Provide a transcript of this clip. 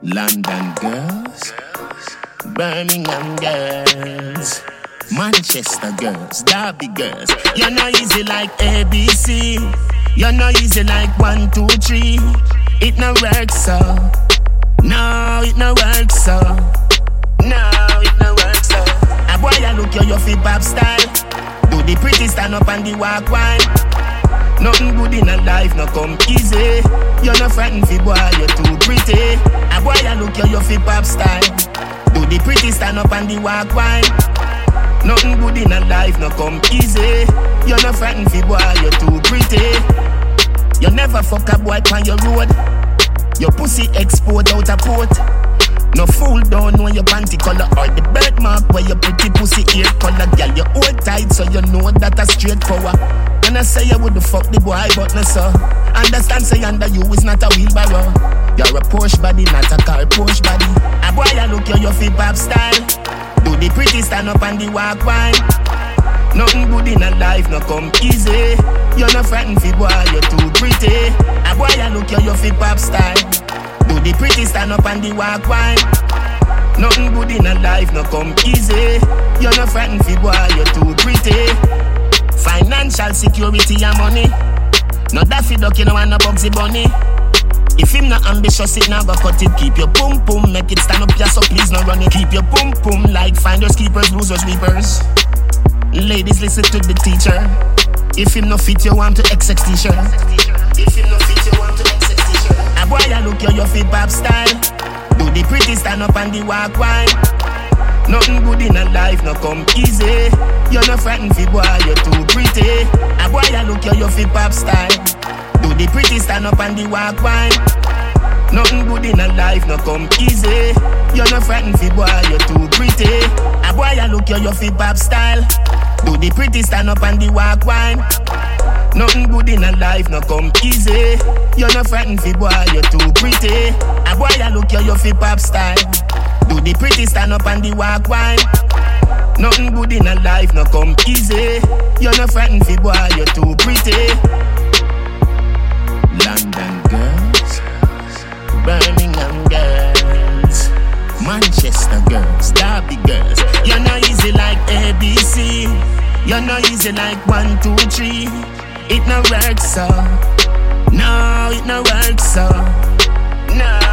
London girls, Birmingham girls, Manchester girls, Derby girls. You're not easy like ABC. You're not easy like 1, 2, 3. It no works so. No, it no works so. No, it no works so. A boy I look you fit pop style. Do the pretty stand up and the walk wine. Nothing good in a life, no come easy. You're not frightened fi boy, you're too pretty. A boy I look you fit pop style. Do the pretty stand up and the walk wine. Nothing good in a life, no come easy. You're not frightened fi boy, you're too pretty. You never fuck a boy on your road. Your pussy export out a port. No fool don't know your panty color or the birthmark where your pretty pussy ear color. Girl, you hold tight so you know that a straight power. And I say you would fuck the boy but no so. Understand say under you is not a wheelbarrow. You're a Porsche body, not a car Porsche body. A boy I look you fit pop style. Do the pretty stand up and the walk wine. Nothing good in a life, no come easy. You're not frightened fi boy, you're too pretty. A boy I look you fit pop style. Do the pretty stand up and the walk wine. Nothing good in a life, no come easy. You're not frightened fi boy, you're too pretty. Financial security and money. Not that fi duck, you know, and no Bugsy Bunny. If him not ambitious, it now go cut it. Keep your pum pum, make it stand up, yeah, so please no run it. Keep your pum pum like finders, keepers, losers, sweepers. Ladies, listen to the teacher. If him no fit, you want to XX t-shirt. If him no fit, you want to XX t-shirt. A boy I look you fit pop style. Do the pretty stand up and the walk wine. Nothing good in a life, no come easy. You're not frightened fi boy, you're too pretty. A boy I look you fit pop style. Do the pretty stand up and the walk wine. Nothing good in a life, no come easy. You're not frightened fi boy, you're too pretty. A boy I look you fit pop style. Do the pretty stand up and the walk wine. Nothing good in a life, no come easy. You're not frightened fi boy, you're too pretty. A boy I look you fit pop style. Do the pretty stand up and the walk wine. Nothing good in a life, no come easy. You're not frightened fi boy, you're too pretty. London girls, Birmingham girls, Manchester girls, Derby girls. You're not easy like ABC. You're not easy like 1, 2, 3. It no works so. No, it no works so. No.